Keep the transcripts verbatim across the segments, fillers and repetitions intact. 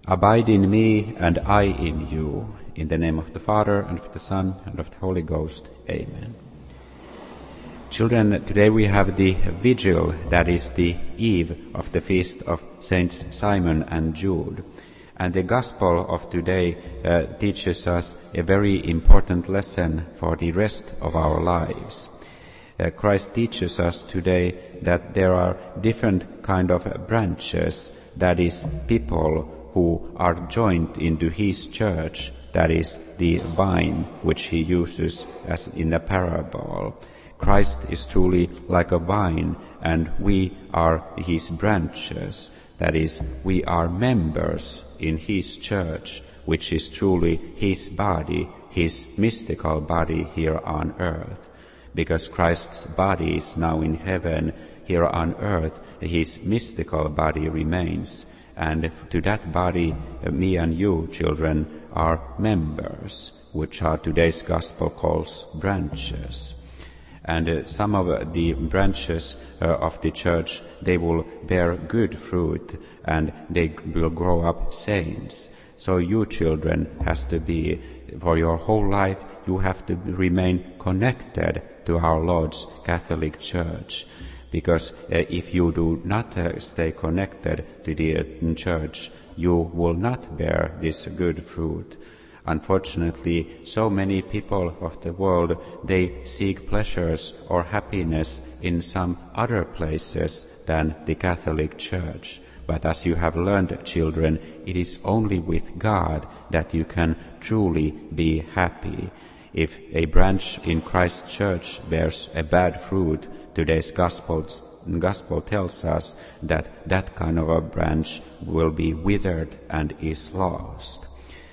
Abide in me, and I in you. In the name of the Father, and of the Son, and of the Holy Ghost. Amen. Children, today we have the vigil, that is the eve of the feast of Saints Simon and Jude. And the Gospel of today uh, teaches us a very important lesson for the rest of our lives. Uh, Christ teaches us today that there are different kind of branches, that is, people who are joined into his church, that is, the vine which he uses as in a parable. Christ is truly like a vine, and we are his branches. That is, we are members in his church, which is truly his body, his mystical body here on earth. Because Christ's body is now in heaven, here on earth his mystical body remains. And to that body, uh, me and you, children, are members, which are today's Gospel calls branches. And uh, some of the branches uh, of the church, they will bear good fruit, and they will grow up saints. So you, children, has to be, for your whole life, you have to remain connected to our Lord's Catholic Church. Because uh, if you do not uh, stay connected to the uh, church, you will not bear this good fruit. Unfortunately, so many people of the world, they seek pleasures or happiness in some other places than the Catholic Church. But as you have learned, children, it is only with God that you can truly be happy. If a branch in Christ's church bears a bad fruit, today's gospel, gospel tells us that that kind of a branch will be withered and is lost.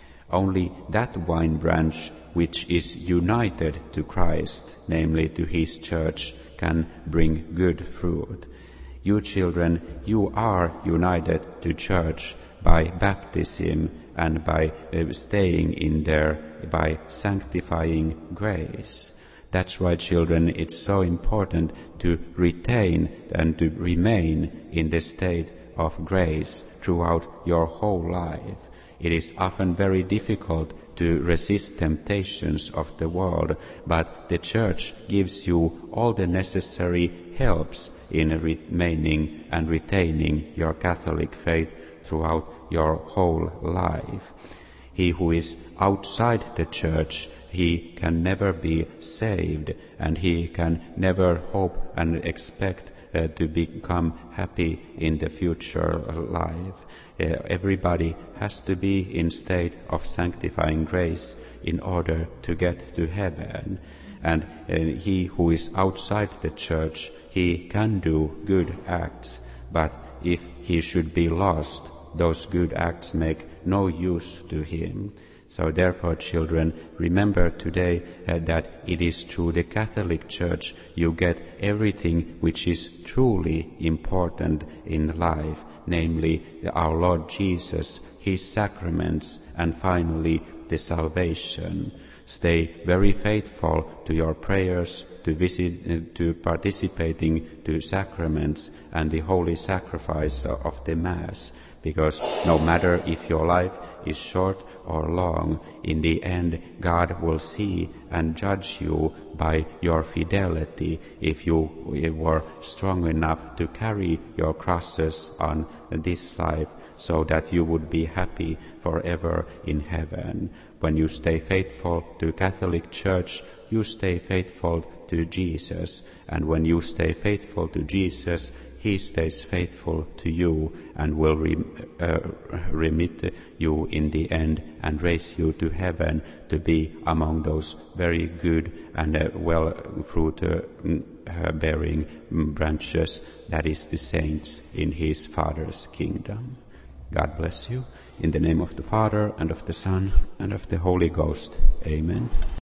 Only that vine branch which is united to Christ, namely to his church, can bring good fruit. You children, you are united to church by baptism and by uh, staying in there, by sanctifying grace. That's why, children, it's so important to retain and to remain in the state of grace throughout your whole life. It is often very difficult to resist temptations of the world, but the Church gives you all the necessary helps in remaining and retaining your Catholic faith throughout your whole life. He who is outside the Church, he can never be saved, and he can never hope and expect uh, to become happy in the future life. Uh, everybody has to be in state of sanctifying grace in order to get to heaven. And uh, he who is outside the church, he can do good acts, but if he should be lost, those good acts make no use to him. So therefore, children, remember today uh, that it is through the Catholic Church you get everything which is truly important in life, namely our Lord Jesus, his sacraments, and finally the salvation. Stay very faithful to your prayers, to visit, uh, to participating to sacraments and the holy sacrifice of the Mass. Because no matter if your life is short or long, in the end God will see and judge you by your fidelity if you were strong enough to carry your crosses on this life, so that you would be happy forever in heaven. When you stay faithful to Catholic Church, you stay faithful to Jesus, and when you stay faithful to Jesus, he stays faithful to you and will re, uh, remit you in the end and raise you to heaven to be among those very good and uh, well fruit uh, uh, bearing branches, that is the saints in his Father's kingdom. God bless you. In the name of the Father, and of the Son, and of the Holy Ghost. Amen.